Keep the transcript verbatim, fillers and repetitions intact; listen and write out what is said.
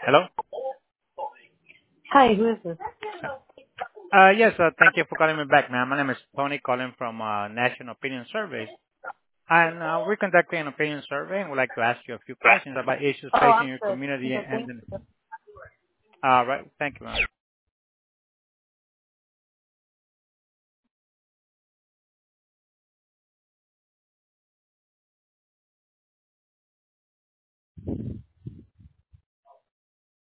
Hello? Hi, who is this? Uh Yes, uh thank you for calling me back, ma'am. My name is Tony, calling from uh National Opinion Surveys. And uh we're conducting an opinion survey, and would like to ask you a few questions about issues Oh, facing I'm your good. I'm community good. and Thank then. you. All right. Thank you, ma'am.